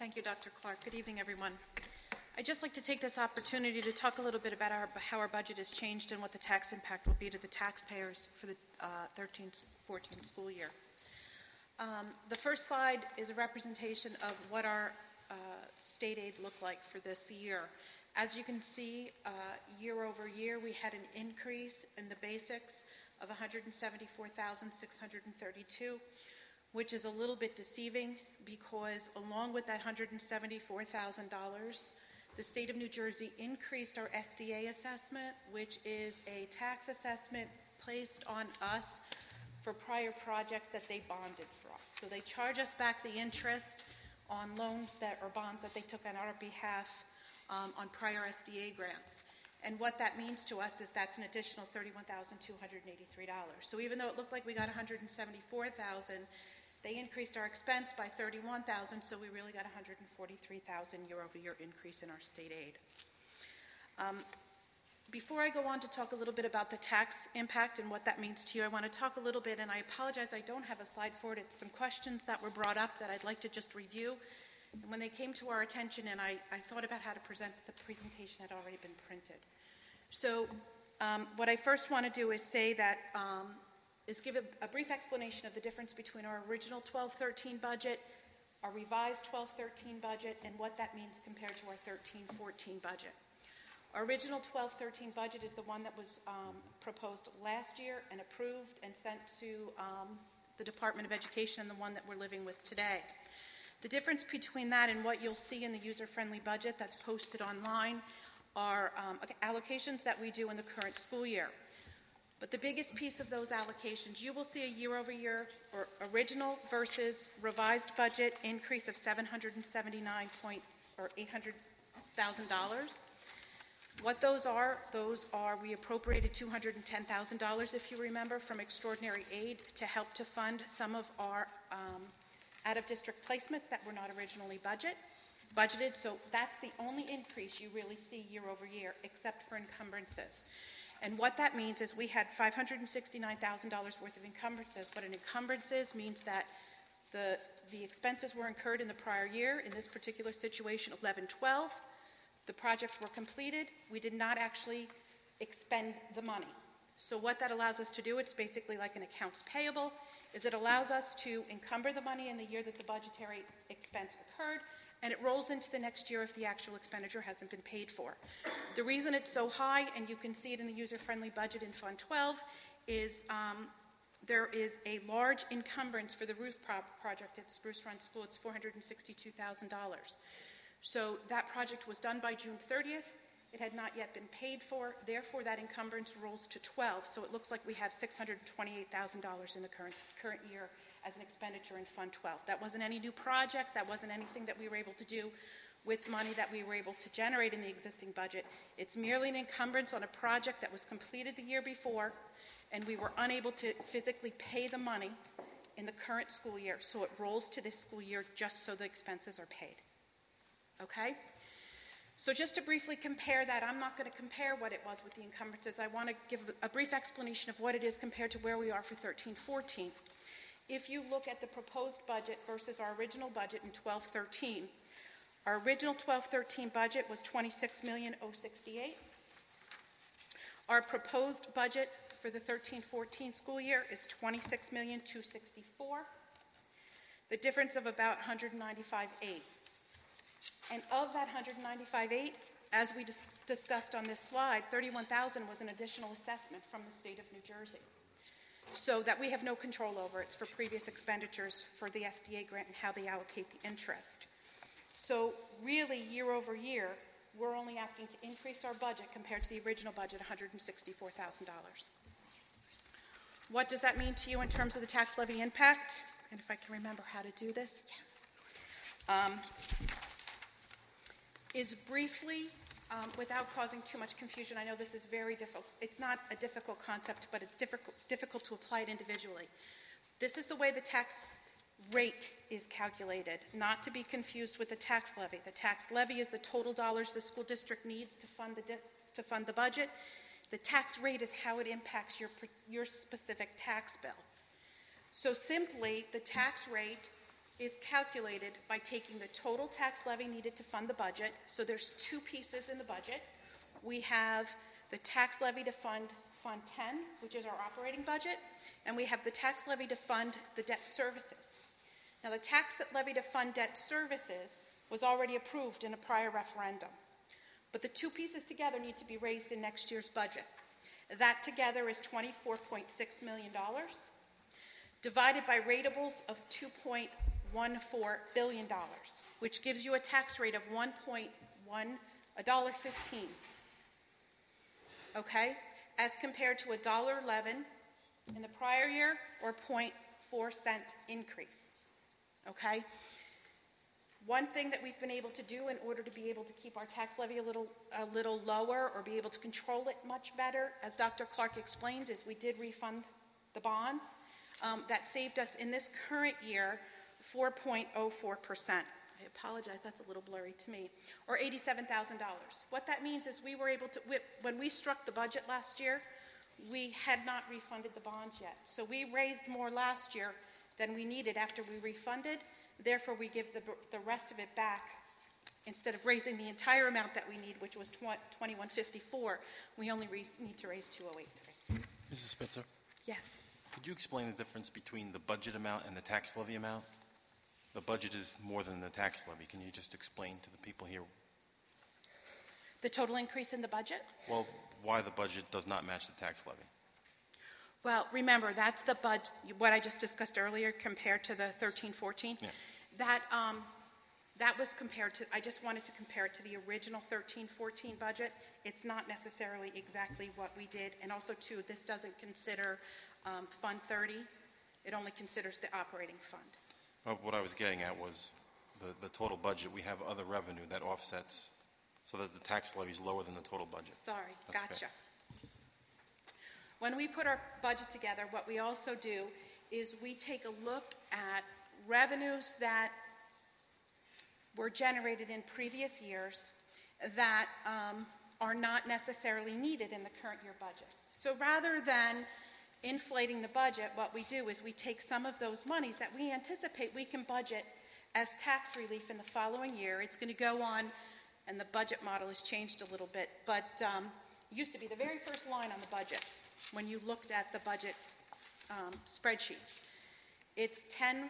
Thank you, Dr. Clark. Good evening, everyone. I'd just like to take this opportunity to talk a little bit about how our budget has changed and what the tax impact will be to the taxpayers for the 13-14 school year. The first slide is a representation of what our state aid looked like for this year. As you can see, year over year, we had an increase in the basics of $174,632, which is a little bit deceiving because along with that $174,000, the state of New Jersey increased our SDA assessment, which is a tax assessment placed on us for prior projects that they bonded for us. So they charge us back the interest on loans or bonds that they took on our behalf on prior SDA grants. And what that means to us is that's an additional $31,283. So even though it looked like we got $174,000, they increased our expense by $31,000, so we really got $143,000 year-over-year increase in our state aid. Before I go on to talk a little bit about the tax impact and what that means to you, I want to talk a little bit, and I apologize I don't have a slide for it. It's some questions that were brought up that I'd like to just review. And when they came to our attention and I thought about how to present, the presentation had already been printed. So what I first want to do is say that is give a brief explanation of the difference between our original 12-13 budget, our revised 12-13 budget, and what that means compared to our 13-14 budget. Our original 12-13 budget is the one that was proposed last year and approved and sent to the Department of Education, and the one that we're living with today. The difference between that and what you'll see in the user-friendly budget that's posted online are allocations that we do in the current school year. But the biggest piece of those allocations, you will see a year-over-year or original versus revised budget increase of $800,000. What those are we appropriated $210,000, if you remember, from extraordinary aid to help to fund some of our out-of-district placements that were not originally budgeted. So that's the only increase you really see year over year, except for encumbrances. And what that means is we had $569,000 worth of encumbrances, but an encumbrances means that the expenses were incurred in the prior year. In this particular situation, 11-12, the projects were completed. We did not actually expend the money. So what that allows us to do, it's basically like an accounts payable, is it allows us to encumber the money in the year that the budgetary expense occurred, and it rolls into the next year if the actual expenditure hasn't been paid for. The reason it's so high, and you can see it in the user-friendly budget in Fund 12, is there is a large encumbrance for the roof project at Spruce Run School. It's $462,000. So that project was done by June 30th. It had not yet been paid for. Therefore, that encumbrance rolls to 12. So it looks like we have $628,000 in the current year as an expenditure in Fund 12. That wasn't any new projects. That wasn't anything that we were able to do with money that we were able to generate in the existing budget. It's merely an encumbrance on a project that was completed the year before, and we were unable to physically pay the money in the current school year. So it rolls to this school year just so the expenses are paid. Okay? So just to briefly compare that, I'm not going to compare what it was with the encumbrances. I want to give a brief explanation of what it is compared to where we are for 13-14. If you look at the proposed budget versus our original budget in 12-13, our original 12-13 budget was $26,068,000. Our proposed budget for the 13-14 school year is $26,264,000. The difference of about $195,800. And of that $195,800, as we discussed on this slide, $31,000 was an additional assessment from the state of New Jersey. So that we have no control over. It's for previous expenditures for the SDA grant and how they allocate the interest. So really, year over year, we're only asking to increase our budget compared to the original budget, $164,000. What does that mean to you in terms of the tax levy impact? And if I can remember how to do this, yes. Is briefly, without causing too much confusion, I know this is very difficult. It's not a difficult concept, but it's difficult to apply it individually. This is the way the tax rate is calculated, not to be confused with the tax levy. The tax levy is the total dollars the school district needs to fund the budget. The tax rate is how it impacts your specific tax bill. So simply, the tax rate is calculated by taking the total tax levy needed to fund the budget. So there's two pieces in the budget. We have the tax levy to fund Fund 10, which is our operating budget, and we have the tax levy to fund the debt services. Now, the tax levy to fund debt services was already approved in a prior referendum, but the two pieces together need to be raised in next year's budget. That together is $24.6 million, divided by ratables of $2.14 billion, which gives you a tax rate of $1.15. Okay? As compared to $1.11 in the prior year, or 0.4 cent increase. Okay? One thing that we've been able to do in order to be able to keep our tax levy a little lower, or be able to control it much better, as Dr. Clark explained, is we did refund the bonds. That saved us in this current year 4.04%. I apologize, that's a little blurry to me, or $87,000. What that means is we were able to, when we struck the budget last year, we had not refunded the bonds yet. So we raised more last year than we needed after we refunded. Therefore, we give the rest of it back. Instead of raising the entire amount that we need, which was $21.54, we only need to raise $208.03. Mrs. Spitzer, Yes. could you explain the difference between the budget amount and the tax levy amount? The budget is more than the tax levy. Can you just explain to the people here, The total increase in the budget? well, why the budget does not match the tax levy? Well, remember, that's the budget, what I just discussed earlier compared to the 13-14. Yeah. That was compared to, I just wanted to compare it to the original 13-14 budget. It's not necessarily exactly what we did. And also, too, this doesn't consider Fund 30. It only considers the operating fund. What I was getting at was the total budget. We have other revenue that offsets so that the tax levy is lower than the total budget. Sorry, That's gotcha. fair. When we put our budget together, what we also do is we take a look at revenues that were generated in previous years that are not necessarily needed in the current year budget. So rather than inflating the budget, what we do is we take some of those monies that we anticipate we can budget as tax relief in the following year. It's going to go on, and the budget model has changed a little bit, but it used to be the very first line on the budget when you looked at the budget spreadsheets. It's 10,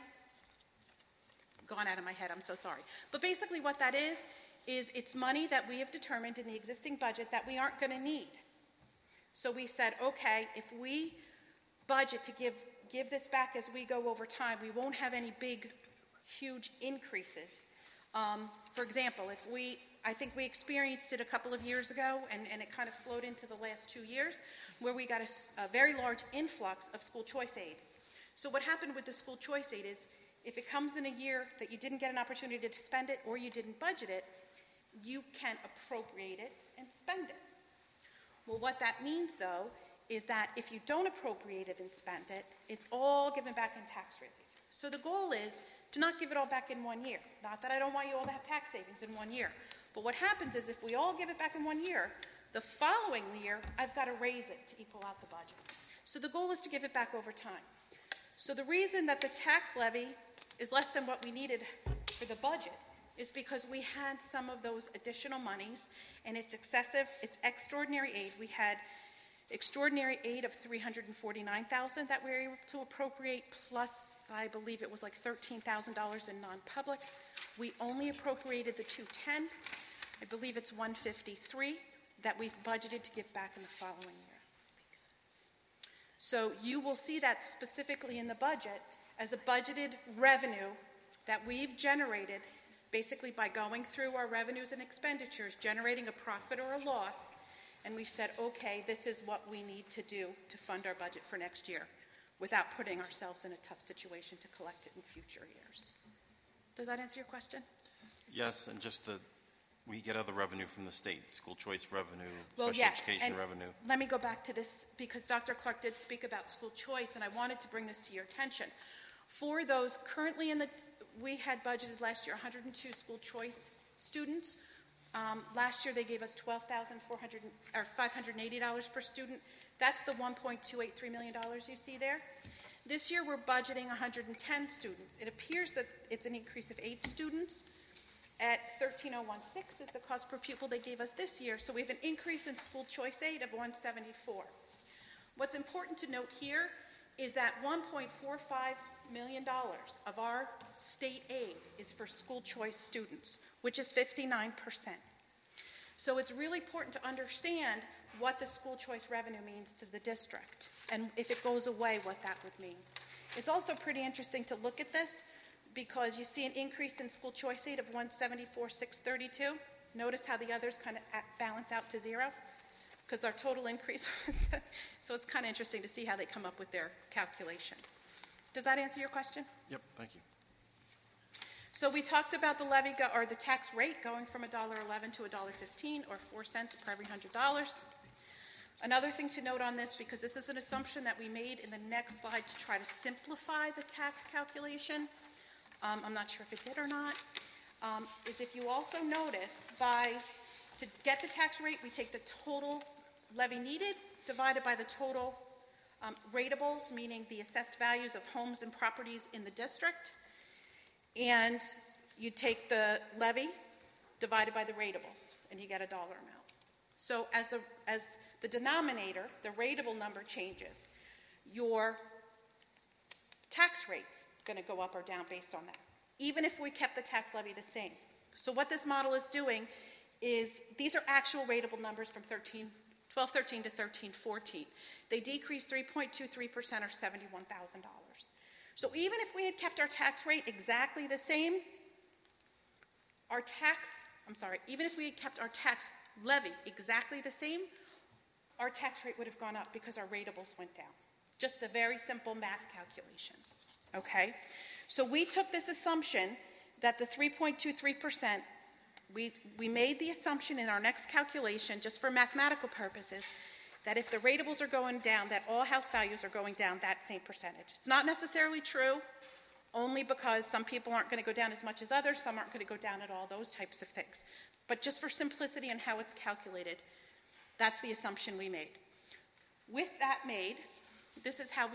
gone out of my head, I'm so sorry. But basically what that is it's money that we have determined in the existing budget that we aren't going to need. So we said, okay, if we budget to give this back as we go over time, we won't have any big, huge increases. For example, I think we experienced it a couple of years ago, and it kind of flowed into the last 2 years, where we got a very large influx of school choice aid. So what happened with the school choice aid is, if it comes in a year that you didn't get an opportunity to spend it or you didn't budget it, you can appropriate it and spend it. Well, what that means, though, is that if you don't appropriate it and spend it, it's all given back in tax relief. So the goal is to not give it all back in 1 year. Not that I don't want you all to have tax savings in 1 year. But what happens is, if we all give it back in 1 year, the following year, I've got to raise it to equal out the budget. So the goal is to give it back over time. So the reason that the tax levy is less than what we needed for the budget is because we had some of those additional monies, and it's excessive, it's extraordinary aid. We had extraordinary aid of $349,000 that we were able to appropriate, plus I believe it was like $13,000 in non-public. We only appropriated the $210. I believe it's $153 that we've budgeted to give back in the following year. So you will see that specifically in the budget as a budgeted revenue that we've generated basically by going through our revenues and expenditures, generating a profit or a loss, and we've said, okay, this is what we need to do to fund our budget for next year without putting ourselves in a tough situation to collect it in future years. Does that answer your question? Yes, and just we get other revenue from the state, school choice revenue, Well, special yes, education and revenue. let me go back to this because Dr. Clark did speak about school choice, and I wanted to bring this to your attention. For those currently we had budgeted last year 102 school choice students. Last year they gave us $580 per student. That's the $1.283 million you see there. This year, we're budgeting 110 students. It appears that it's an increase of 8 students at 13,016 is the cost per pupil they gave us this year, so we have an increase in school choice aid of 174. What's important to note here is that $1.45 million of our state aid is for school choice students, which is 59%. So it's really important to understand what the school choice revenue means to the district, and if it goes away, what that would mean. It's also pretty interesting to look at this because you see an increase in school choice aid of 174,632. Notice how the others kind of balance out to zero because our total increase was, so it's kind of interesting to see how they come up with their calculations. Does that answer your question? Yep, thank you. So we talked about the levy or the tax rate going from $1.11 to $1.15 or 4 cents per every $100. Another thing to note on this, because this is an assumption that we made in the next slide to try to simplify the tax calculation, I'm not sure if it did or not, is if you also notice to get the tax rate, we take the total levy needed divided by the total rateables, meaning the assessed values of homes and properties in the district, and you take the levy divided by the rateables, and you get a dollar amount. So as the denominator, the rateable number changes, your tax rate's going to go up or down based on that, even if we kept the tax levy the same. So what this model is doing is, these are actual rateable numbers from 1213 to 1314. They decreased 3.23% or $71,000. So even if we had kept our tax rate exactly the same, even if we had kept our tax levy exactly the same, our tax rate would have gone up because our rateables went down. Just a very simple math calculation, okay? So we took this assumption that the 3.23%, we made the assumption in our next calculation, just for mathematical purposes, that if the rateables are going down, that all house values are going down that same percentage. It's not necessarily true, only because some people aren't going to go down as much as others, some aren't going to go down at all, those types of things. But just for simplicity and how it's calculated, that's the assumption we made. With that made, this is how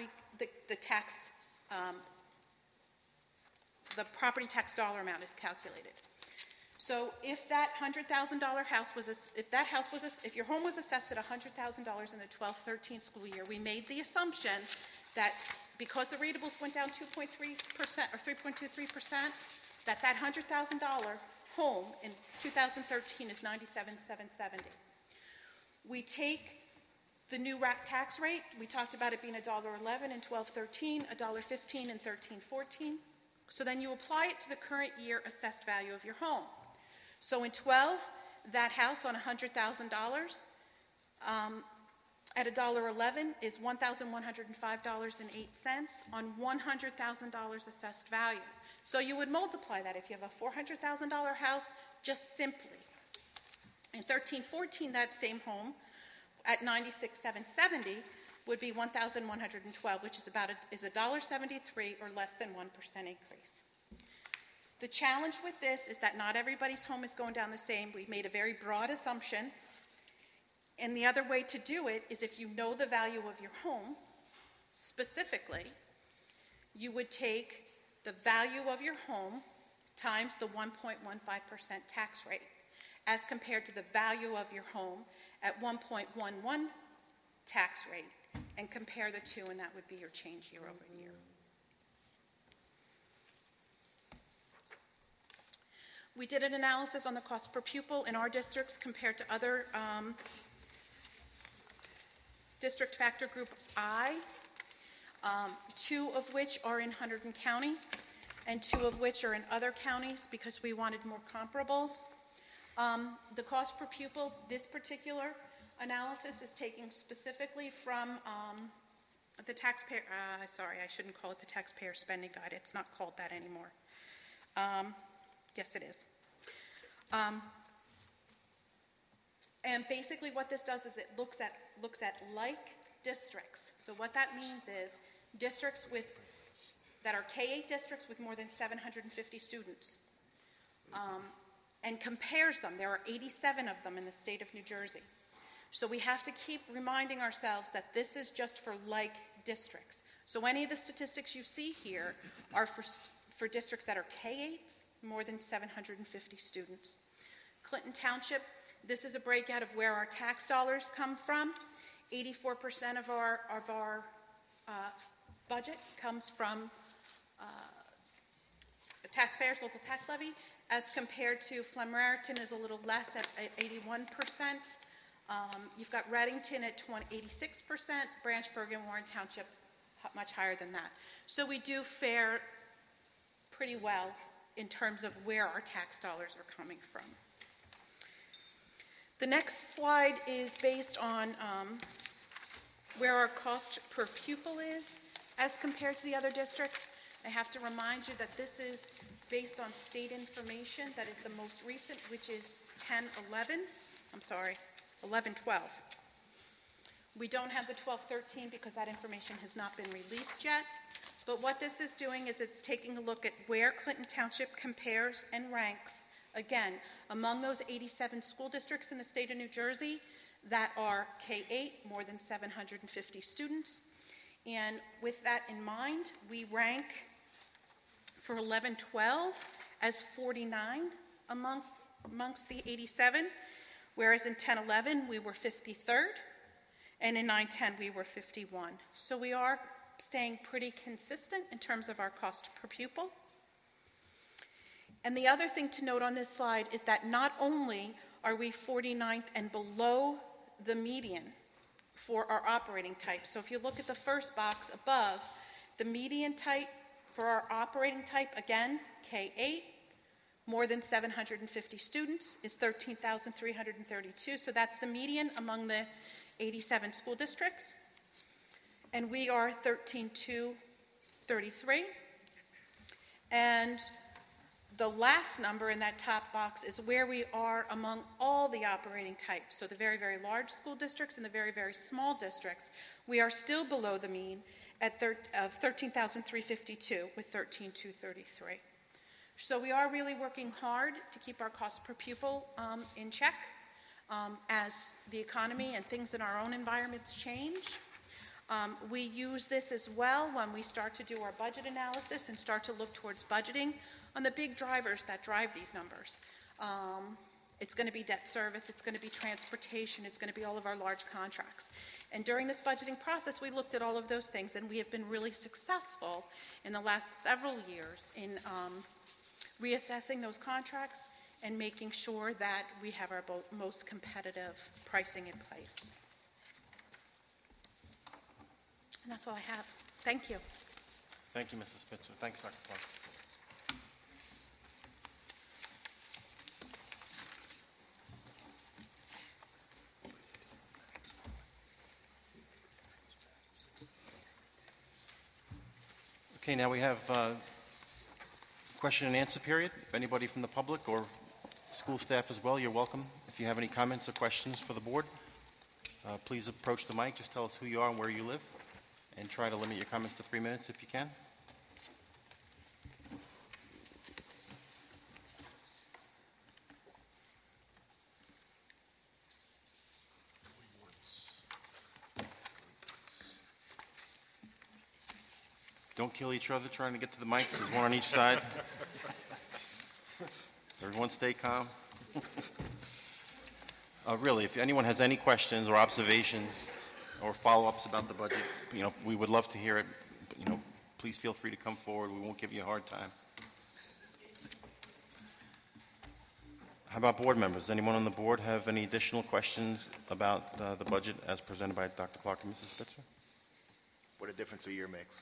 the property tax dollar amount is calculated. So if that $100,000 house if your home was assessed at $100,000 in the 12-13 school year, we made the assumption that because the rateables went down 2.3% or 3.23%, that $100,000 home in 2013 is $97,770. We take the new tax rate. We talked about it being $1.11 in 12-13, $1.15 in 13-14. So then you apply it to the current year assessed value of your home. So in 12, that house on $100,000 at $1.11 is $1,105.08 on $100,000 assessed value. So you would multiply that if you have a $400,000 house just simply. In 13-14, that same home at $96,770 would be $1,112, which is $1.73 or less than 1% increase. The challenge with this is that not everybody's home is going down the same. We've made a very broad assumption. And the other way to do it is if you know the value of your home, specifically, you would take the value of your home times the 1.15% tax rate as compared to the value of your home at 1.11 tax rate, and compare the two, and that would be your change year over year. We did an analysis on the cost per pupil in our districts compared to other district factor group I, 2 of which are in Hunterdon County and 2 of which are in other counties because we wanted more comparables. The cost per pupil, this particular analysis is taken specifically from the taxpayer, sorry, I shouldn't call it the taxpayer spending guide. It's not called that anymore. Yes, it is. And basically what this does is it looks at like districts. So what that means is districts that are K-8 districts with more than 750 students, and compares them. There are 87 of them in the state of New Jersey. So we have to keep reminding ourselves that this is just for like districts. So any of the statistics you see here are for districts that are K-8s, more than 750 students. Clinton Township, this is a breakout of where our tax dollars come from. 84% of our budget comes from taxpayers, local tax levy, as compared to Flem Raritan is a little less at 81%. You've got Reddington at 86%, Branchburg and Warren Township much higher than that. So we do fare pretty well in terms of where our tax dollars are coming from. The next slide is based on where our cost per pupil is as compared to the other districts. I have to remind you that this is based on state information that is the most recent, which is 11/12. We don't have the 12/13 because that information has not been released yet. But what this is doing is it's taking a look at where Clinton Township compares and ranks, again, among those 87 school districts in the state of New Jersey that are K-8, more than 750 students. And with that in mind, we rank for 11/12 as 49 amongst the 87, whereas in 10/11 we were 53rd, and in 9/10 we were 51. So we are staying pretty consistent in terms of our cost per pupil. And the other thing to note on this slide is that not only are we 49th and below the median for our operating type. So if you look at the first box above, the median type for our operating type, again, K-8, more than 750 students, is 13,332. So that's the median among the 87 school districts. And we are 13,233. And the last number in that top box is where we are among all the operating types. So the very, very large school districts and the very, very small districts, we are still below the mean at 13,352 with 13,233. So we are really working hard to keep our cost per pupil in check as the economy and things in our own environments change. We use this as well when we start to do our budget analysis and start to look towards budgeting on the big drivers that drive these numbers. It's going to be debt service, it's going to be transportation, it's going to be all of our large contracts. And during this budgeting process, we looked at all of those things, and we have been really successful in the last several years in reassessing those contracts and making sure that we have our most competitive pricing in place. And that's all I have. Thank you. Thank you, Mrs. Spitzer. Thanks, Dr. Clark. Okay, now we have question and answer period. If anybody from the public or school staff as well, you're welcome. If you have any comments or questions for the board, please approach the mic. Just tell us who you are and where you live, and try to limit your comments to 3 minutes if you can. Don't kill each other trying to get to the mics. There's one on each side. Everyone stay calm. Really, if anyone has any questions or observations or follow-ups about the budget, we would love to hear it. But, please feel free to come forward. We won't give you a hard time. How about board members? Does anyone on the board have any additional questions about the budget as presented by Dr. Clark and Mrs. Spitzer? What a difference a year makes.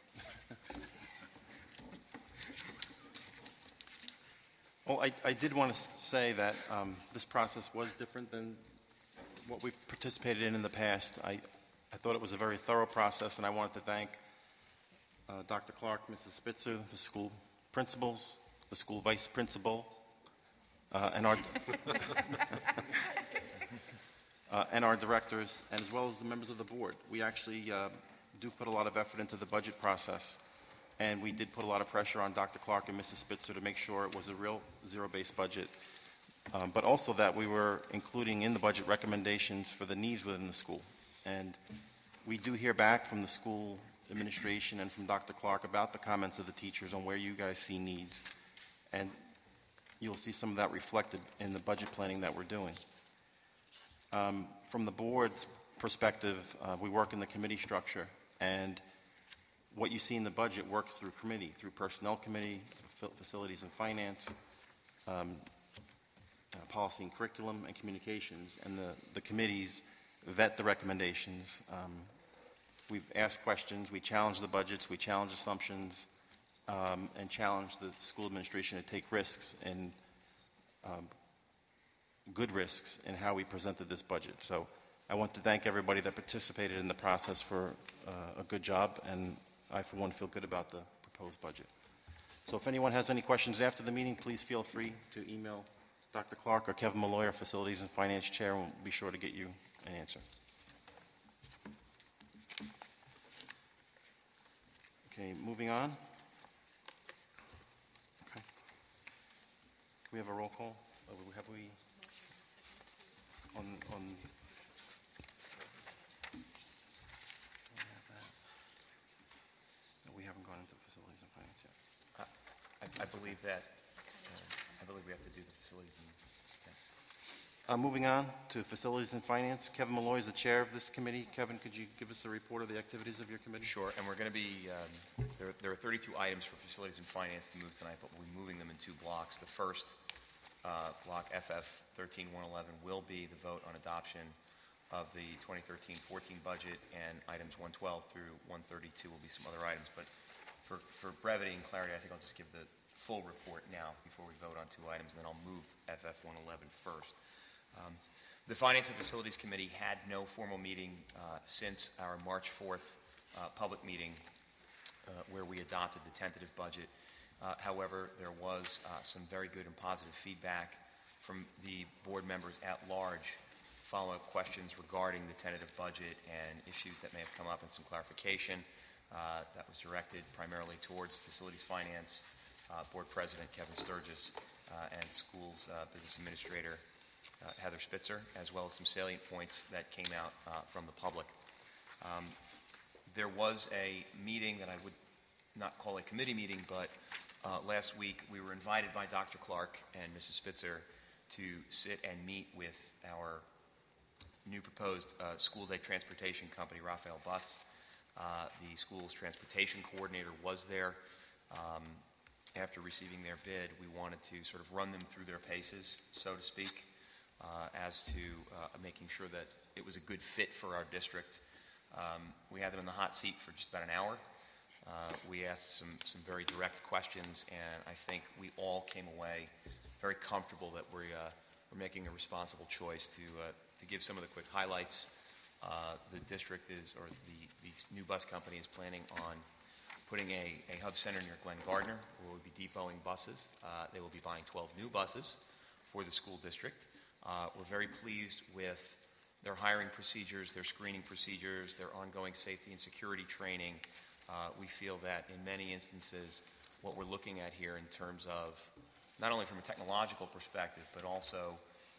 Well, I did want to say that this process was different than what we've participated in the past. I thought it was a very thorough process, and I wanted to thank Dr. Clark, Mrs. Spitzer, the school principals, the school vice principal, and our and our directors, and as well as the members of the board. We actually do put a lot of effort into the budget process, and we did put a lot of pressure on Dr. Clark and Mrs. Spitzer to make sure it was a real zero-based budget, but also that we were including in the budget recommendations for the needs within the school. And we do hear back from the school administration and from Dr. Clark about the comments of the teachers on where you guys see needs. And you'll see some of that reflected in the budget planning that we're doing. From the board's perspective, we work in the committee structure, and what you see in the budget works through committee, through Personnel Committee, Facilities and Finance, Policy and Curriculum, and Communications, and the committees vet the recommendations. We've asked questions, we challenge the budgets, we challenge assumptions, and challenge the school administration to take risks and good risks in how we presented this budget. So I want to thank everybody that participated in the process for a good job, and I, for one, feel good about the proposed budget. So if anyone has any questions after the meeting, please feel free to email Dr. Clark or Kevin Malloy, our Facilities and Finance Chair, and we'll be sure to get you an answer. Okay, moving on. Okay. Can we have a roll call? Have we on do we have that? No, we haven't gone into Facilities and Finance yet. I believe that, I believe we have to do the facilities and, Moving on to Facilities and Finance, Kevin Malloy is the chair of this committee. Kevin, could you give us a report of the activities of your committee? Sure, and we're going to be, there are 32 items for Facilities and Finance to move tonight, but we'll be moving them in two blocks. The first block, FF 13111, will be the vote on adoption of the 2013-14 budget, and items 112 through 132 will be some other items. But for brevity and clarity, I think I'll just give the full report now before we vote on two items, and then I'll move FF 111 first. The Finance and Facilities Committee had no formal meeting since our March 4th public meeting where we adopted the tentative budget. However, there was some very good and positive feedback from the board members at large, follow-up questions regarding the tentative budget and issues that may have come up, and some clarification that was directed primarily towards Facilities Finance, Board President Kevin Sturgis, and Schools Business Administrator Heather Spitzer, as well as some salient points that came out from the public. There was a meeting that I would not call a committee meeting, but last week we were invited by Dr. Clark and Mrs. Spitzer to sit and meet with our new proposed school day transportation company, Raphael Bus. The school's transportation coordinator was there. After receiving their bid, we wanted to sort of run them through their paces, so to speak, as to making sure that it was a good fit for our district. We had them in the hot seat for just about an hour. We asked some very direct questions, and I think we all came away very comfortable that we're making a responsible choice to give some of the quick highlights. The district is, or the new bus company is planning on putting a hub center near Glen Gardner, where we'll be depoting buses. They will be buying 12 new buses for the school district. We're very pleased with their hiring procedures, their screening procedures, their ongoing safety and security training. We feel that in many instances, what we're looking at here in terms of not only from a technological perspective, but also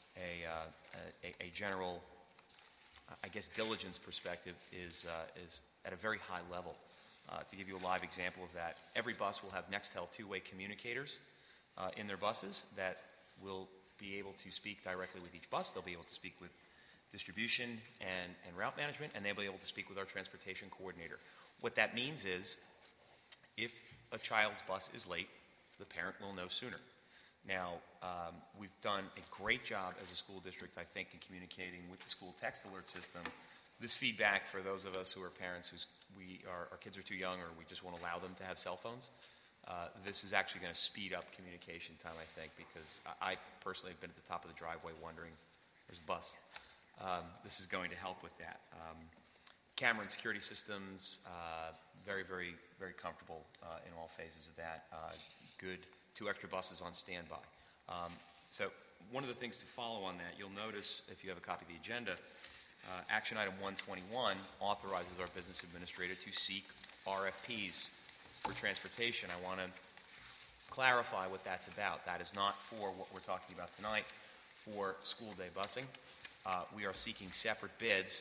a general, I guess, diligence perspective is at a very high level. To give you a live example of that, every bus will have Nextel two-way communicators in their buses that will be able to speak directly with each bus. They'll be able to speak with distribution and route management, and they'll be able to speak with our transportation coordinator. What that means is if a child's bus is late, the parent will know sooner. Now, we've done a great job as a school district, I think, in communicating with the school text alert system. This feedback for those of us who are parents our kids are too young, or we just won't allow them to have cell phones. This is actually going to speed up communication time, I think, because I personally have been at the top of the driveway wondering, there's a bus. This is going to help with that. Camera and security systems, very, very, very comfortable in all phases of that. Good 2 extra buses on standby. So one of the things to follow on that, you'll notice if you have a copy of the agenda, action item 121 authorizes our business administrator to seek RFPs for transportation. I want to clarify what that's about. That is not for what we're talking about tonight for school day busing. We are seeking separate bids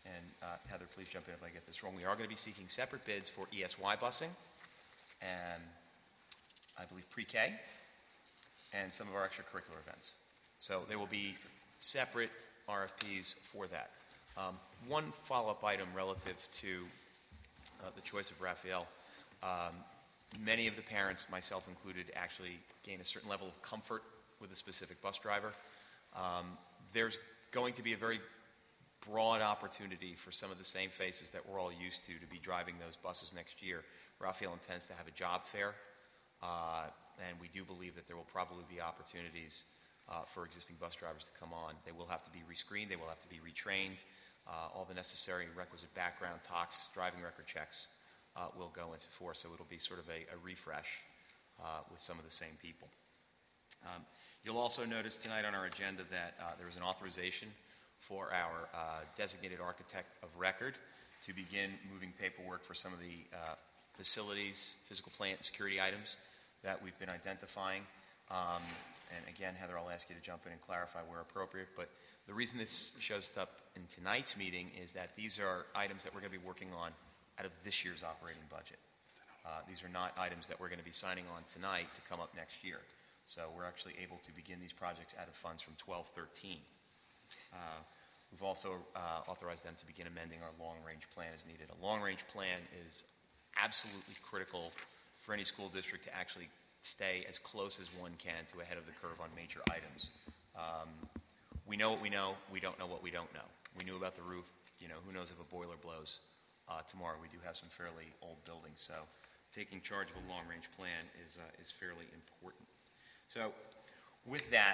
and Heather, please jump in if I get this wrong. We are going to be seeking separate bids for ESY busing and I believe pre-K and some of our extracurricular events. So there will be separate RFPs for that. One follow-up item relative to the choice of Raphael. Many of the parents, myself included, actually gain a certain level of comfort with a specific bus driver. There's going to be a very broad opportunity for some of the same faces that we're all used to be driving those buses next year. Raphael intends to have a job fair, and we do believe that there will probably be opportunities for existing bus drivers to come on. They will have to be rescreened, they will have to be retrained. All the necessary requisite background, talks, driving record checks will go into force, so it'll be sort of a refresh with some of the same people. You'll also notice tonight on our agenda that there is an authorization for our designated architect of record to begin moving paperwork for some of the facilities, physical plant, security items that we've been identifying. And again, Heather, I'll ask you to jump in and clarify where appropriate, but the reason this shows up in tonight's meeting is that these are items that we're going to be working on out of this year's operating budget. These are not items that we're going to be signing on tonight to come up next year. So we're actually able to begin these projects out of funds from 12-13. We've also authorized them to begin amending our long-range plan as needed. A long-range plan is absolutely critical for any school district to actually stay as close as one can to ahead of the curve on major items. We know what we know. We don't know what we don't know. We knew about the roof. Who knows if a boiler blows tomorrow. We do have some fairly old buildings, so taking charge of a long-range plan is fairly important. So with that,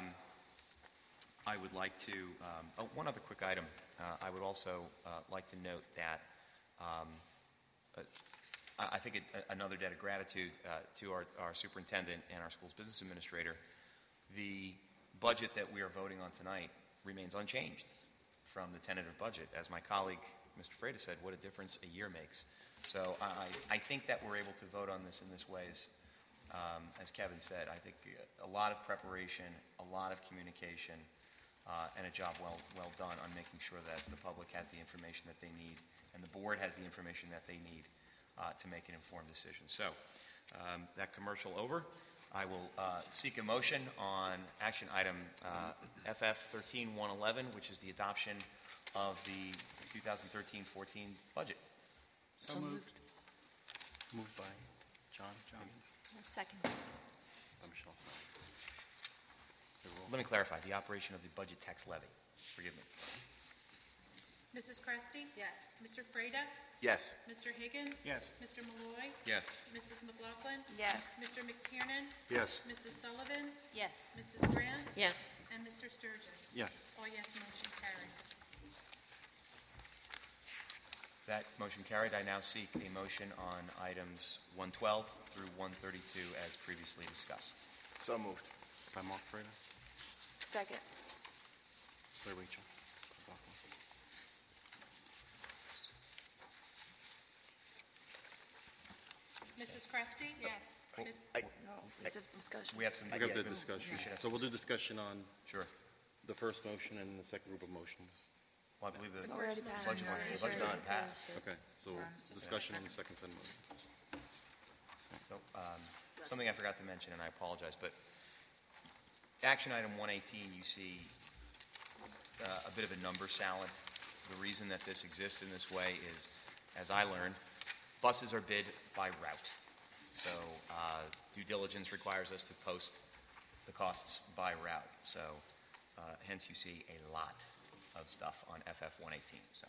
I would like to, one other quick item. I would also like to note that I think another debt of gratitude to our superintendent and our school's business administrator. The budget that we are voting on tonight remains unchanged from the tentative budget. As my colleague, Mr. Freda, said, what a difference a year makes. So I think that we're able to vote on this in this way. As Kevin said, I think a lot of preparation, a lot of communication, and a job well done on making sure that the public has the information that they need and the board has the information that they need to make an informed decision. So that commercial over. I will seek a motion on action item FF 13-111, which is the adoption of the 2013-14 budget. So moved. Moved by John. Second. Michelle. Let me clarify, the operation of the budget tax levy. Forgive me. Mrs. Cresty? Yes. Mr. Freda? Yes. Mr. Higgins? Yes. Mr. Malloy? Yes. Mrs. McLaughlin? Yes. Mr. McTiernan? Yes. Mrs. Sullivan? Yes. Mrs. Grant? Yes. And Mr. Sturgis? Yes. All yes, motion carries. That motion carried. I now seek a motion on items 112 through 132 as previously discussed. So moved. By Mark Freda. Second. By Rachel. Mrs. Cresty? Yes. Ms. It's a discussion. We have some. We have the discussion. We should have So we'll do discussion on Sure. the first motion and the second group of motions. Well, I believe the Already budget passed. the budget already passed. Okay, so discussion on the second set of motions. So, something I forgot to mention, and I apologize, but action item 118, you see a bit of a number salad. The reason that this exists in this way is, as I learned, buses are bid by route. So due diligence requires us to post the costs by route. So hence you see a lot of stuff on FF 118. So.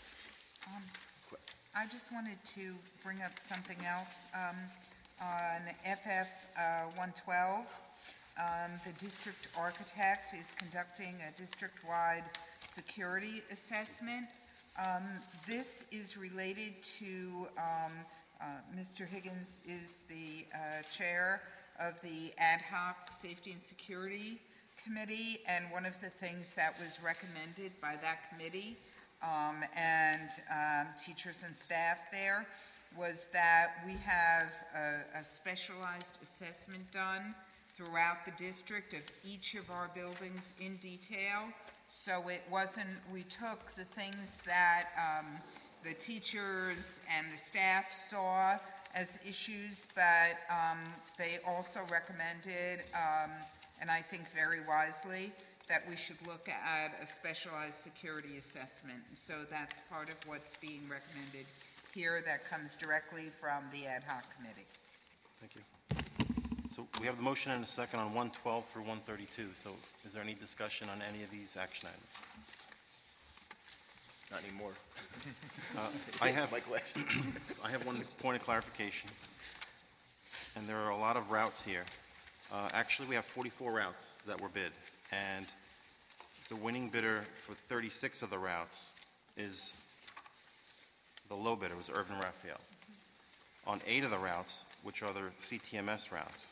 I just wanted to bring up something else. On FF 112, the district architect is conducting a district-wide security assessment. This is related to, Mr. Higgins is the chair of the Ad Hoc Safety and Security Committee, and one of the things that was recommended by that committee and teachers and staff there was that we have a specialized assessment done throughout the district of each of our buildings in detail So it wasn't, we took the things that the teachers and the staff saw as issues, but they also recommended, and I think very wisely, that we should look at a specialized security assessment. So that's part of what's being recommended here. That comes directly from the ad hoc committee. Thank you. So we have the motion and a second on 112 through 132. So is there any discussion on any of these action items? Not anymore. I have My question. I have one point of clarification, and there are a lot of routes here. Actually, we have 44 routes that were bid, and the winning bidder for 36 of the routes is the low bidder, was Irvin Raphael. On 8 of the routes, which are the CTMS routes,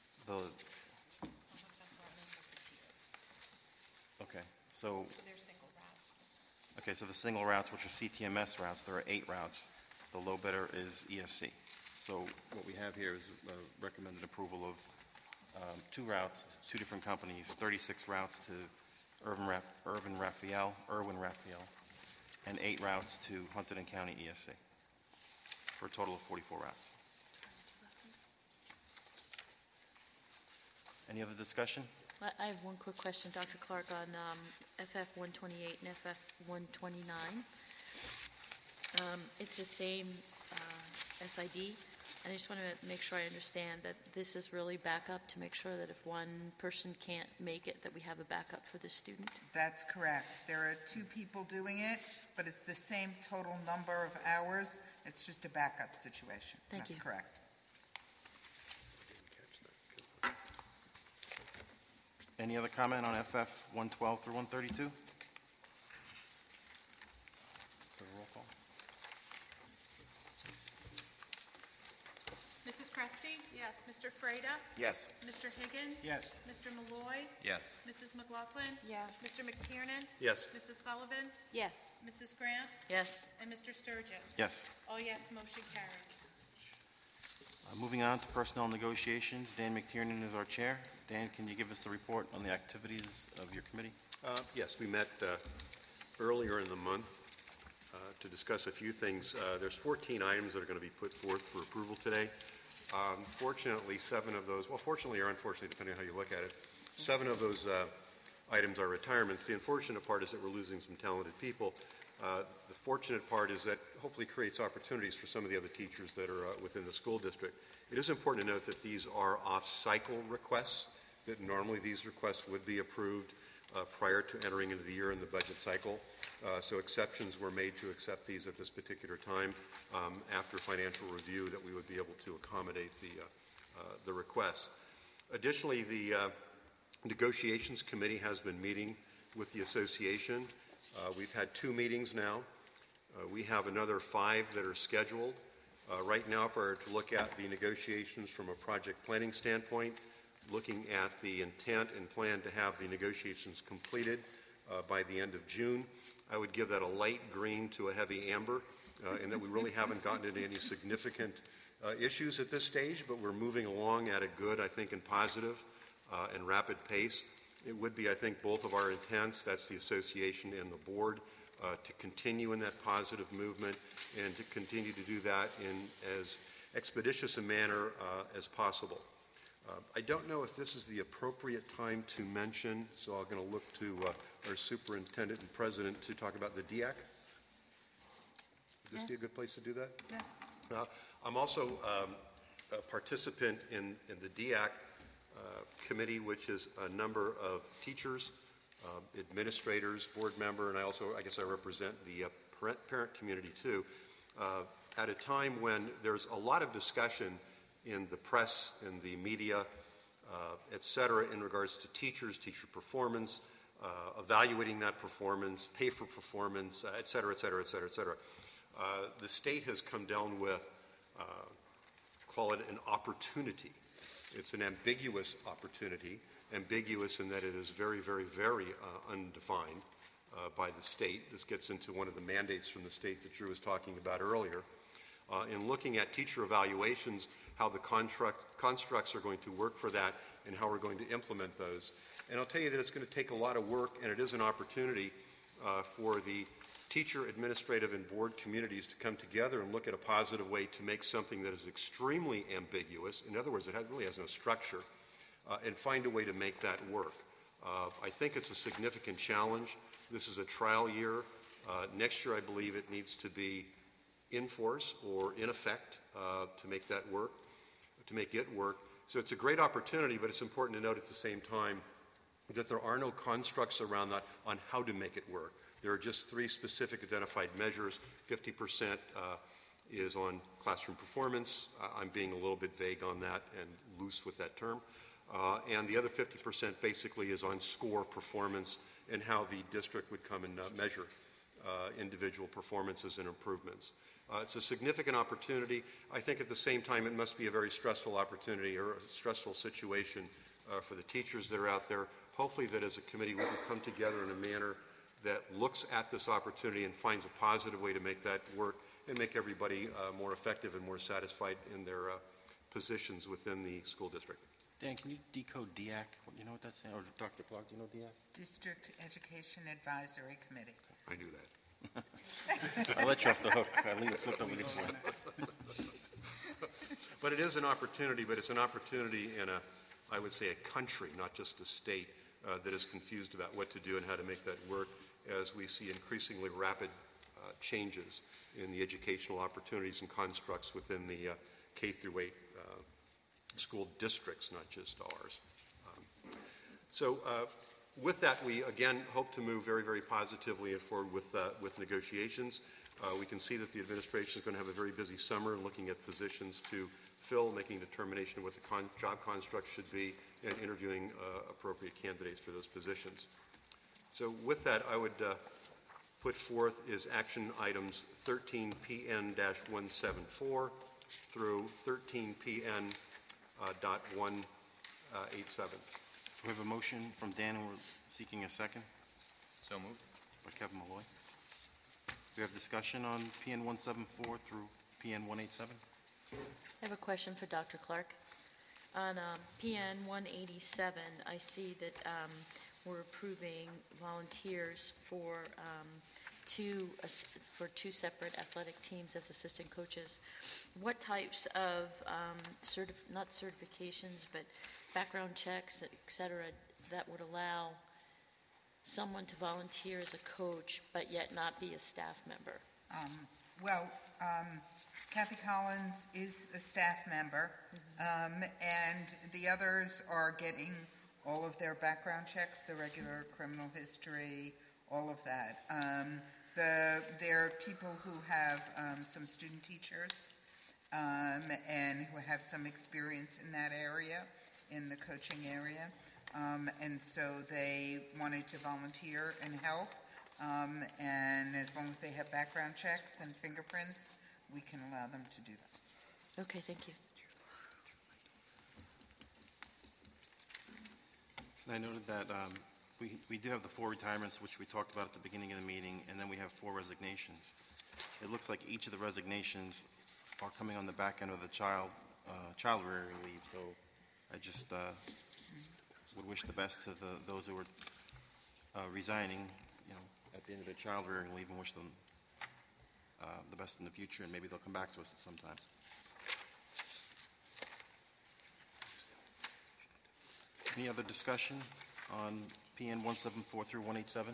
okay, so they're single routes. okay, so the single routes, which are CTMS routes, there are 8 routes. The low bidder is ESC. So what we have here is recommended approval of 2 routes, 2 different companies, 36 routes to Irwin Raphael, and 8 routes to Hunterdon County ESC, for a total of 44 routes. Any other discussion? I have one quick question, Dr. Clark, on FF 128 and FF 129. It's the same SID, and I just want to make sure I understand that this is really backup to make sure that if one person can't make it, that we have a backup for the student? That's correct. There are 2 people doing it, but it's the same total number of hours. It's just a backup situation. Thank you. That's correct. Any other comment on FF 112 through 132? Roll call. Mrs. Cresty? Yes. Mr. Freda? Yes. Mr. Higgins? Yes. Mr. Malloy? Yes. Mrs. McLaughlin? Yes. Mr. McTiernan? Yes. Mrs. Sullivan? Yes. Mrs. Grant? Yes. And Mr. Sturgis? Yes. All yes, motion carries. Moving on to personnel negotiations, Dan McTiernan is our chair. Dan, can you give us a report on the activities of your committee? Yes, we met earlier in the month to discuss a few things. There's 14 items that are going to be put forth for approval today. Fortunately, 7 of those, well, fortunately or unfortunately, depending on how you look at it, 7 of those items are retirements. The unfortunate part is that we're losing some talented people. The fortunate part is that hopefully creates opportunities for some of the other teachers that are within the school district. It is important to note that these are off-cycle requests, that normally these requests would be approved prior to entering into the year in the budget cycle. So exceptions were made to accept these at this particular time after financial review, that we would be able to accommodate the requests. Additionally, the negotiations committee has been meeting with the association. We've had 2 meetings now. We have another 5 that are scheduled. Right now, if we were to look at the negotiations from a project planning standpoint, looking at the intent and plan to have the negotiations completed by the end of June, I would give that a light green to a heavy amber, in that we really haven't gotten into any significant issues at this stage, but we're moving along at a good, I think, and positive and rapid pace. It would be, I think, both of our intents, that's the association and the board, to continue in that positive movement and to continue to do that in as expeditious a manner as possible. I don't know if this is the appropriate time to mention, so I'm going to look to our superintendent and president to talk about the DEAC. Would this be a Yes. good place to do that? Yes. I'm also a participant in the DEAC committee, which is a number of teachers, administrators, board member, and I guess I represent the parent community too. At a time when there's a lot of discussion in the press, in the media, et cetera, in regards to teachers, teacher performance, evaluating that performance, pay for performance, et cetera, et cetera, et cetera, et cetera. The state has come down with, call it an opportunity. It's an ambiguous opportunity, ambiguous in that it is very, very, very undefined by the state. This gets into one of the mandates from the state that Drew was talking about earlier. In looking at teacher evaluations, how the constructs are going to work for that, and how we're going to implement those. And I'll tell you that it's going to take a lot of work, and it is an opportunity for the teacher, administrative, and board communities to come together and look at a positive way to make something that is extremely ambiguous. In other words, it really has no structure, and find a way to make that work. I think it's a significant challenge. This is a trial year. Next year, I believe it needs to be in force or in effect to make that work, to make it work. So it's a great opportunity, but it's important to note at the same time that there are no constructs around that on how to make it work. There are just 3 specific identified measures. 50% is on classroom performance. I'm being a little bit vague on that and loose with that term. And the other 50% basically is on score performance and how the district would come and measure individual performances and improvements. It's a significant opportunity. I think at the same time it must be a very stressful opportunity or a stressful situation for the teachers that are out there. Hopefully that as a committee we can come together in a manner that looks at this opportunity and finds a positive way to make that work and make everybody more effective and more satisfied in their positions within the school district. Dan, can you decode DEAC? You know what that's saying? Or Dr. Clark, do you know DEAC? District Education Advisory Committee. I knew that. I'll let you off the hook. I'll leave it flipped over this one. But it is an opportunity, but it's an opportunity in I would say a country, not just a state, that is confused about what to do and how to make that work as we see increasingly rapid changes in the educational opportunities and constructs within the K through 8 school districts, not just ours. So with that, we again hope to move very, very positively forward with negotiations. We can see that the administration is going to have a very busy summer looking at positions to fill, making a determination of what the job construct should be, and interviewing appropriate candidates for those positions. So with that, I would put forth is action items 13PN-174 through 13PN.187. So we have a motion from Dan, and we're seeking a second So moved. by Kevin Malloy. Do we have discussion on PN 174 through PN 187? I have a question for Dr. Clark. On PN 187, I see that we're approving volunteers for two separate athletic teams as assistant coaches. What types of, not certifications, but background checks, et cetera, that would allow someone to volunteer as a coach but yet not be a staff member? Kathy Collins is a staff member, and the others are getting all of their background checks, the regular criminal history, all of that. There are people who have some student teachers and who have some experience in that area, in the coaching area, and so they wanted to volunteer and help, and as long as they have background checks and fingerprints, we can allow them to do that. Okay, thank you. And I noted that we do have the 4 retirements, which we talked about at the beginning of the meeting, and then we have 4 resignations. It looks like each of the resignations are coming on the back end of the child rearing leave. So I just would wish the best to those who are resigning, at the end of their child rearing leave, and wish them the best in the future, and maybe they'll come back to us at some time. Any other discussion on PN 174 through 187?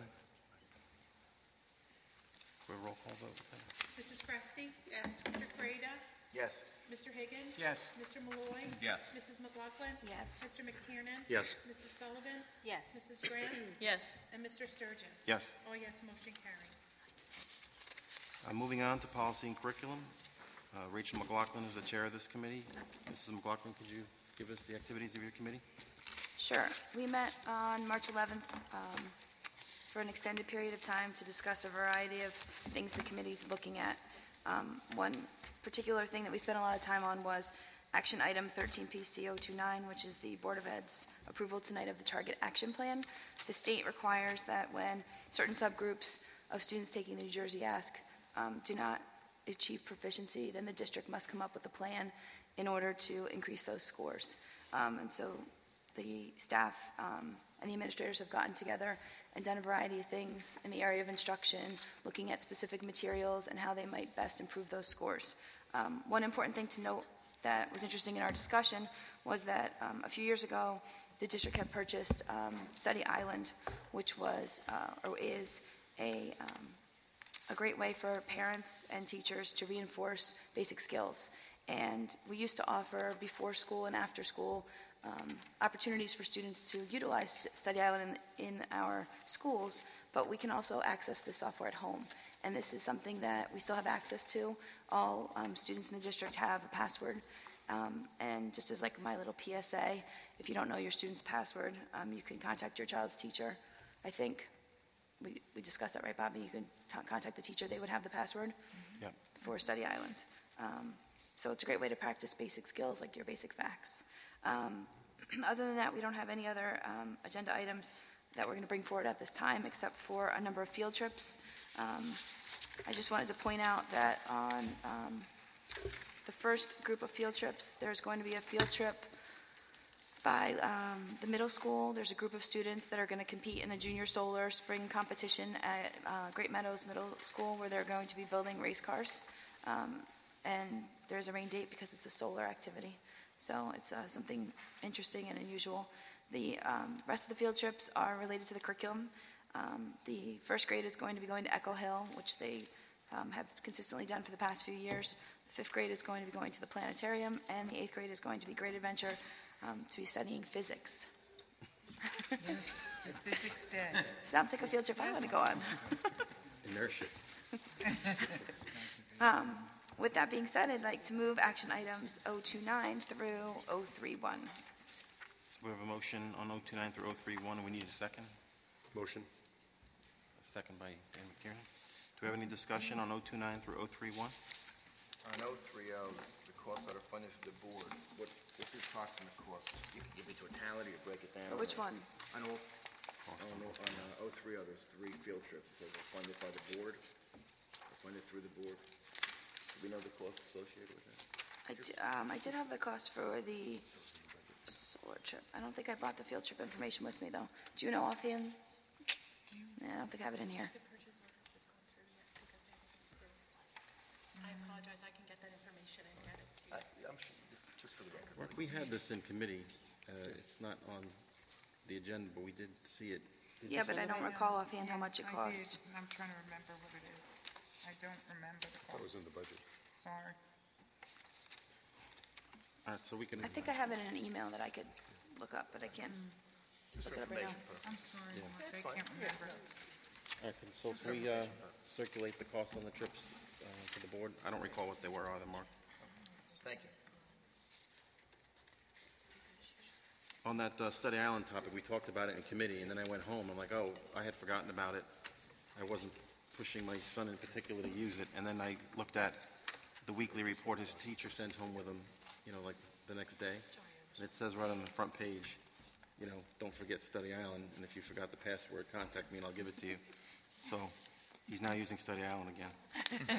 We have a roll call vote. Mrs. Cresty? Yes. Mr. Freda? Yes. Mr. Higgins? Yes. Mr. Malloy? Yes. Mrs. McLaughlin? Yes. Mr. McTiernan? Yes. Mrs. Sullivan? Yes. Mrs. Grant? Yes. And Mr. Sturgis? Yes. All yes, motion carries. Moving on to policy and curriculum. Rachel McLaughlin is the chair of this committee. Mrs. McLaughlin, could you give us the activities of your committee? Sure. We met on March 11th for an extended period of time to discuss a variety of things the committee's looking at. One particular thing that we spent a lot of time on was action item 13PC029, which is the Board of Ed's approval tonight of the target action plan. The state requires that when certain subgroups of students taking the New Jersey Ask do not achieve proficiency, then the district must come up with a plan in order to increase those scores. And so the staff and the administrators have gotten together and done a variety of things in the area of instruction, looking at specific materials and how they might best improve those scores. One important thing to note that was interesting in our discussion was that a few years ago, the district had purchased Study Island, which was or is a great way for parents and teachers to reinforce basic skills. And we used to offer before school and after school opportunities for students to utilize Study Island in our schools, but we can also access this software at home. And this is something that we still have access to. All students in the district have a password. And just as like my little PSA, if you don't know your student's password, you can contact your child's teacher. I think we discussed that, right, Bobby? You can contact the teacher. They would have the password for Study Island. So it's a great way to practice basic skills like your basic facts. Other than that, we don't have any other agenda items that we're going to bring forward at this time, except for a number of field trips. I just wanted to point out that on the first group of field trips, there's going to be a field trip by the middle school. There's a group of students that are going to compete in the Junior Solar Spring Competition at Great Meadows Middle School, where they're going to be building race cars. And there's a rain date because it's a solar activity. So it's something interesting and unusual. The rest of the field trips are related to the curriculum. The first grade is going to be going to Echo Hill, which they have consistently done for the past few years. The fifth grade is going to be going to the planetarium, and the eighth grade is going to be Great Adventure to be studying physics. Yes, it's a physics day. Sounds like a field trip I want to go on. Inertia. With that being said, I'd like to move action items 029 through 031. So we have a motion on 029 through 031, and we need a second. Motion. A second by Dan McTiernan. Do we have any discussion on 029 through 031? On 030, the costs that are funded through the board, what's the approximate cost? You can give me totality or break it down? Which one? On 030, there's 3 field trips. It says they're funded by the board, they're funded through the board. Do we know the cost associated with that? I did have the cost for the solar trip. I don't think I brought the field trip information with me, though. Do you know offhand? Yeah, I don't think I have it in here. The purchase orders have gone through yet because they haven't been approved. I apologize, I can get that information and get it to you. I'm sure, just for the record. Mark, we had this in committee. It's not on the agenda, but we did see it. Did you Yeah, but I send it? don't recall offhand how much it I cost. did. I'm trying to remember what it is. I don't remember the That was cost. in the budget. Sorry. All right, so we can, I think I have it in an email that I could look up, but I can't Just look for it up right now. information purposes. I'm sorry, Mark, I can't remember. all right, so can we circulate the costs on the trips to the board? I don't recall what they were either, Mark. Thank you. On that Study Island topic, we talked about it in committee, and then I went home. I'm like, oh, I had forgotten about it. I wasn't pushing my son in particular to use it. And then I looked at the weekly report his teacher sent home with him, like the next day. And it says right on the front page, don't forget Study Island. And if you forgot the password, contact me and I'll give it to you. So he's now using Study Island again.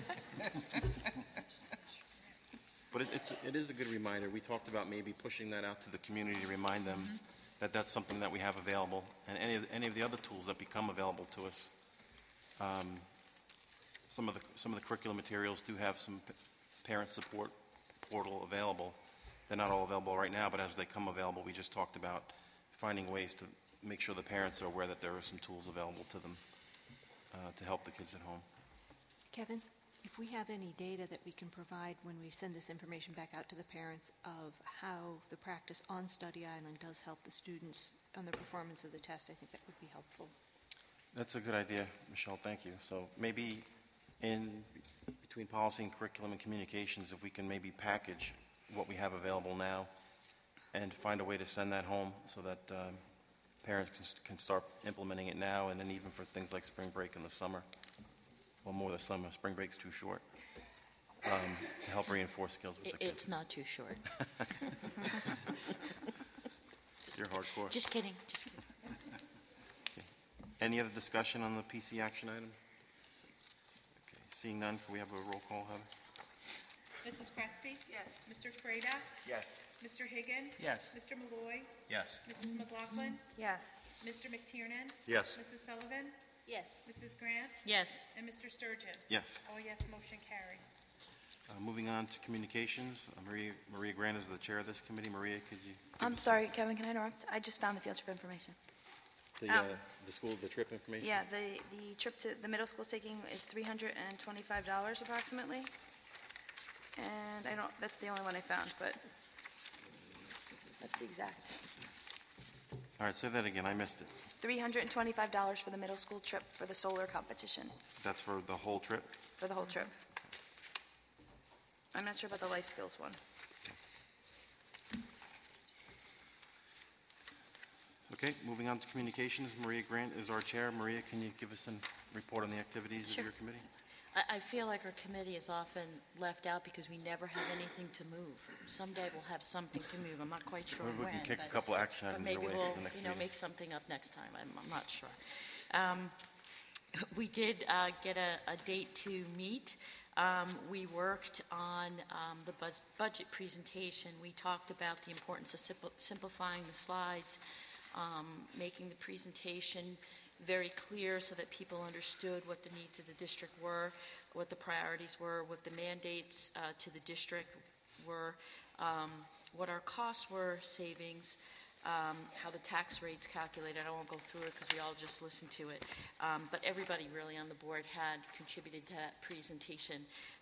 But it is a good reminder. We talked about maybe pushing that out to the community to remind them that that's something that we have available. And any of the other tools that become available to us. Some of the curriculum materials do have some parent support portal available. They're not all available right now, but as they come available, we just talked about finding ways to make sure the parents are aware that there are some tools available to them to help the kids at home. Kevin, if we have any data that we can provide when we send this information back out to the parents of how the practice on Study Island does help the students on the performance of the test, I think that would be helpful. That's a good idea, Michelle. Thank you. So maybe between policy and curriculum and communications, if we can maybe package what we have available now and find a way to send that home so that parents can start implementing it now, and then even for things like spring break in the summer. Well, more the summer. Spring break's too short. To help reinforce skills with the kids. It's not too short. You're hardcore. Just kidding. Any other discussion on the PC action item? Okay, seeing none, can we have a roll call, Heather? Mrs. Cresty? Yes. Mr. Freda? Yes. Mr. Higgins? Yes. Mr. Malloy? Yes. Mrs. McLaughlin? Yes. Mr. McTiernan? Yes. Mrs. Sullivan? Yes. Mrs. Grant? Yes. And Mr. Sturgis? Yes. All yes, motion carries. Moving on to communications, Maria Grant is the chair of this committee. Maria, could you? I'm sorry, Kevin, can I interrupt? I just found the field trip information. The trip information? Yeah, the trip to the middle school's taking is $325 approximately. And that's the only one I found, but that's the exact. All right, say that again. I missed it. $325 for the middle school trip for the solar competition, That's for the whole trip? for the whole trip. I'm not sure about the life skills one. Okay, moving on to communications. Maria Grant is our chair. Maria, can you give us a report on the activities of your committee? I feel like our committee is often left out because we never have anything to move. Someday we'll have something to move. I'm not quite sure Maybe we when. can kick a but- couple action but items maybe away we'll, for the next you know, meeting. make something up next time. I'm not sure. We did get a date to meet. We worked on the budget presentation. We talked about the importance of simplifying the slides, making the presentation very clear so that people understood what the needs of the district were, what the priorities were, what the mandates to the district were, what our costs were, savings, how the tax rate's calculated. I won't go through it because we all just listened to it. But everybody really on the board had contributed to that presentation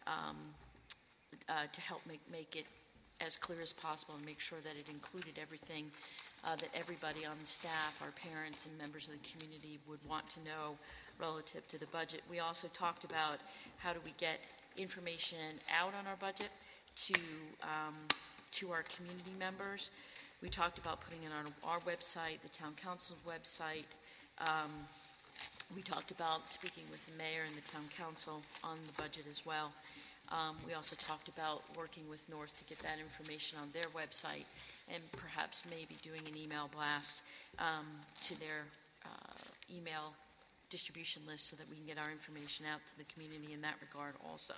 to help make it as clear as possible and make sure that it included everything that everybody on the staff, our parents and members of the community would want to know relative to the budget. We also talked about how do we get information out on our budget to our community members. We talked about putting it on our website, the town council's website. We talked about speaking with the mayor and the town council on the budget as well. We also talked about working with North to get that information on their website and perhaps maybe doing an email blast to their email distribution list so that we can get our information out to the community in that regard also.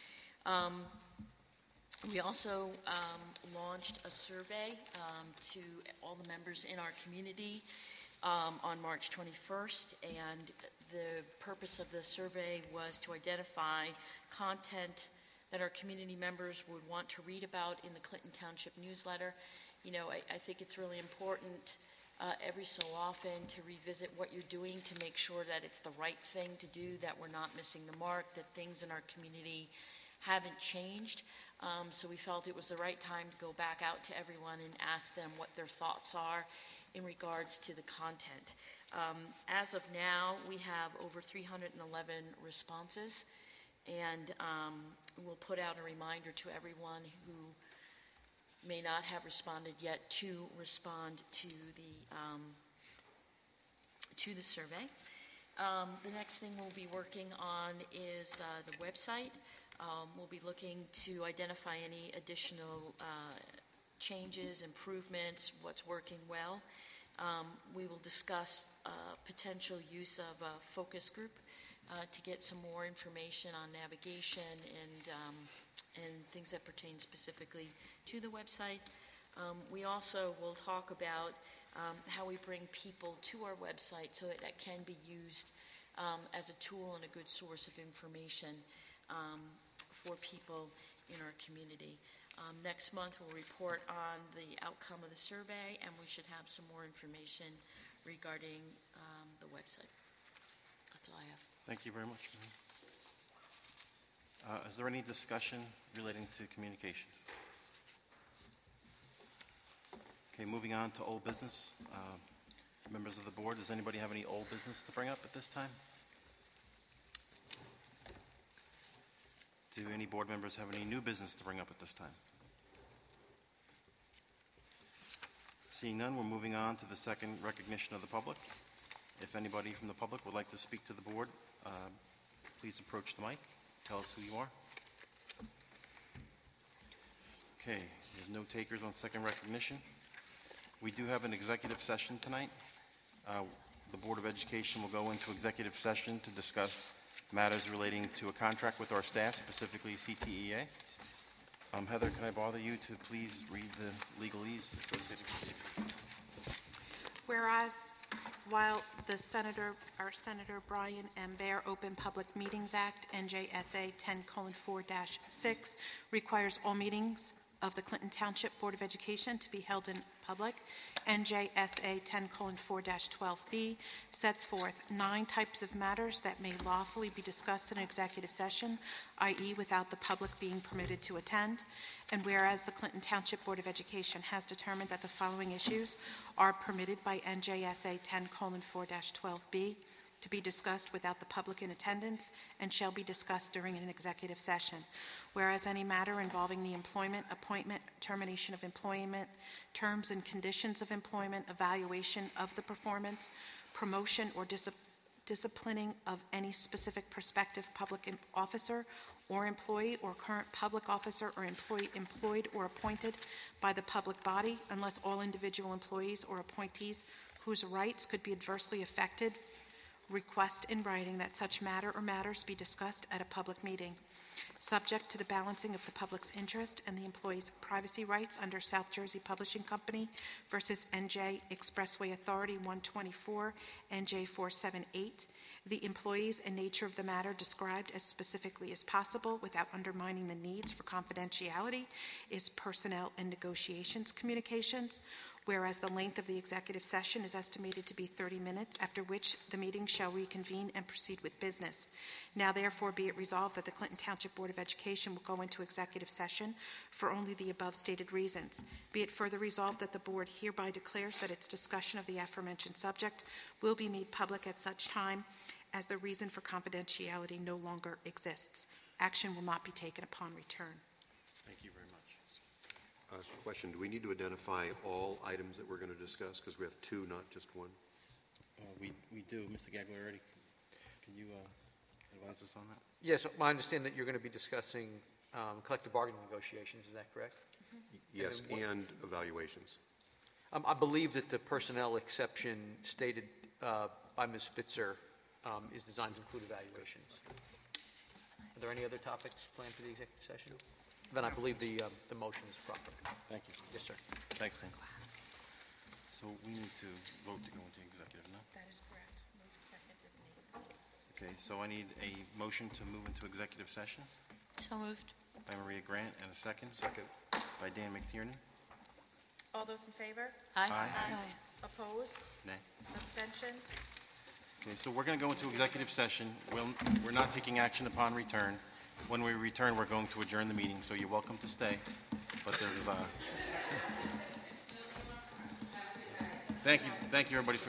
We also launched a survey to all the members in our community on March 21st, and the purpose of the survey was to identify content that our community members would want to read about in the Clinton Township newsletter. You know, I think it's really important every so often to revisit what you're doing to make sure that it's the right thing to do, that we're not missing the mark, that things in our community haven't changed. So we felt it was the right time to go back out to everyone and ask them what their thoughts are in regards to the content. As of now, we have over 311 responses, and we'll put out a reminder to everyone who may not have responded yet to respond to the survey. The next thing we'll be working on is the website. We'll be looking to identify any additional changes, improvements, what's working well. We will discuss potential use of a focus group to get some more information on navigation and things that pertain specifically to the website. We also will talk about how we bring people to our website so that can be used as a tool and a good source of information for people in our community. Next month, we'll report on the outcome of the survey, and we should have some more information regarding the website. That's all I have. Thank you very much. Is there any discussion relating to communication? Okay, moving on to old business. Members of the board, does anybody have any old business to bring up at this time? Do any board members have any new business to bring up at this time? Seeing none, we're moving on to the second recognition of the public. If anybody from the public would like to speak to the board, please approach the mic. Tell us who you are. Okay, there's no takers on second recognition. We do have an executive session tonight. The Board of Education will go into executive session to discuss matters relating to a contract with our staff, specifically CTEA. Heather, can I bother you to please read the legalese associated with it? Whereas, while the our Senator Brian M. Baer Open Public Meetings Act, NJSA 10:4-6, requires all meetings of the Clinton Township Board of Education to be held in public, NJSA 10:4-12B sets forth 9 types of matters that may lawfully be discussed in an executive session, i.e. without the public being permitted to attend. And whereas the Clinton Township Board of Education has determined that the following issues are permitted by NJSA 10:4-12B to be discussed without the public in attendance and shall be discussed during an executive session. Whereas any matter involving the employment, appointment, termination of employment, terms and conditions of employment, evaluation of the performance, promotion or disciplining of any specific prospective public officer or employee or current public officer or employee employed or appointed by the public body, unless all individual employees or appointees whose rights could be adversely affected request in writing that such matter or matters be discussed at a public meeting, subject to the balancing of the public's interest and the employee's privacy rights under South Jersey Publishing Company versus NJ Expressway Authority 124, NJ 478. The employees and nature of the matter described as specifically as possible without undermining the needs for confidentiality is personnel and negotiations communications. Whereas the length of the executive session is estimated to be 30 minutes, after which the meeting shall reconvene and proceed with business. Now therefore be it resolved that the Clinton Township Board of Education will go into executive session for only the above stated reasons. Be it further resolved that the board hereby declares that its discussion of the aforementioned subject will be made public at such time as the reason for confidentiality no longer exists. Action will not be taken upon return. Thank you very much. Question, do we need to identify all items that we're going to discuss? Because we have 2, not just 1. We do. Mr. Gagliardi, can you advise us on that? Yes, I understand that you're going to be discussing collective bargaining negotiations, is that correct? Yes, and evaluations. I believe that the personnel exception stated by Ms. Spitzer is designed to include evaluations. Are there any other topics planned for the executive session? Then I believe the motion is proper. Thank you. Yes, sir. Thanks, Dan. So we need to vote to go into executive now? That is correct. Move seconded, nays. Okay, so I need a motion to move into executive session So moved. by Maria Grant and a second. Second. By Dan McTiernan. All those in favor? Aye. Opposed? Nay. Abstentions? Okay, so we're going to go into executive session. We're not taking action upon return. When we return, we're going to adjourn the meeting, so you're welcome to stay. But there's thank you everybody for